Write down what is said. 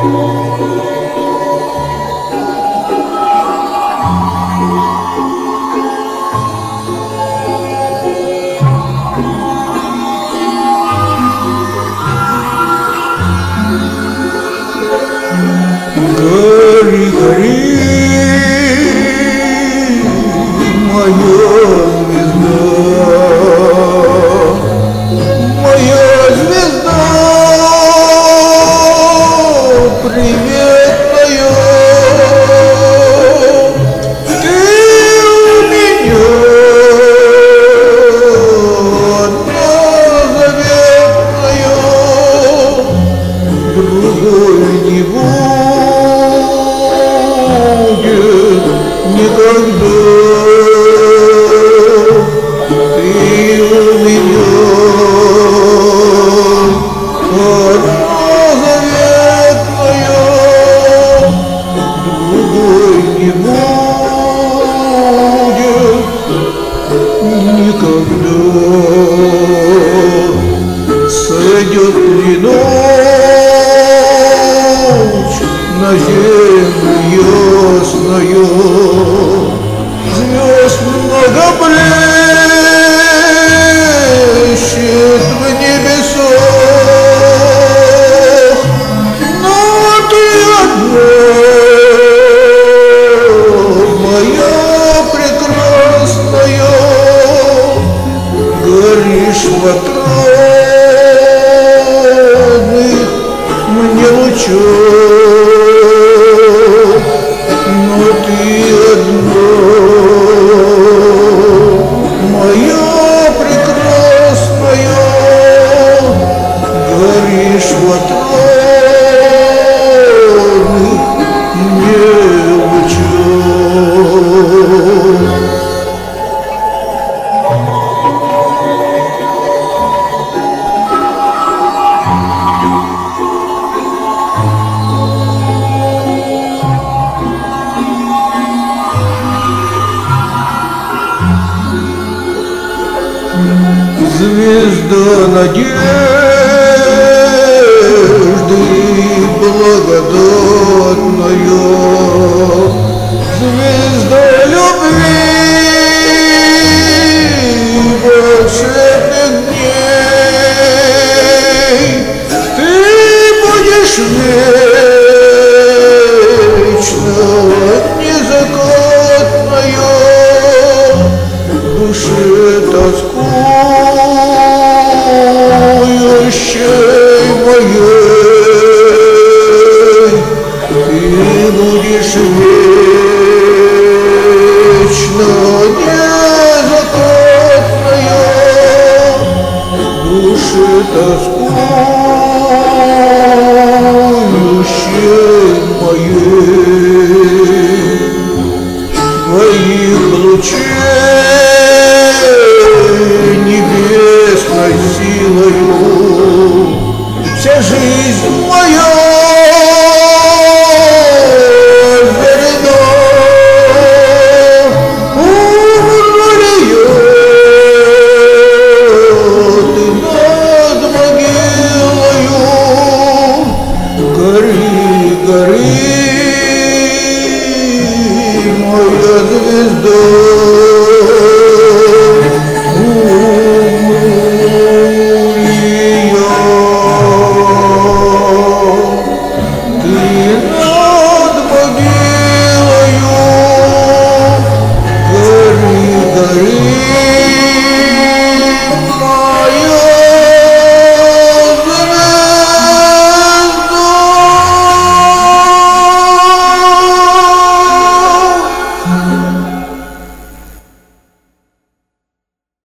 Гори, гори, моя звезда, привет поет. Ты у меня одна заветная, другой не будет никогда. Ты у меня одна заветная, другой не будет никогда. Сойдет ли ночь на землю ясною, звезд много блещет в небесах, но ты одна, моя прекрасная, горишь в отрадных мне лучах, но ты одна, моя прекрасная, горишь в отрадных мне лучах. Звезда надежды благодатная, звезда любви волшебных дней, ты будешь вечно незакатная, душе тоскующей моей, ты будешь вечно незакатная, душе тоскующей.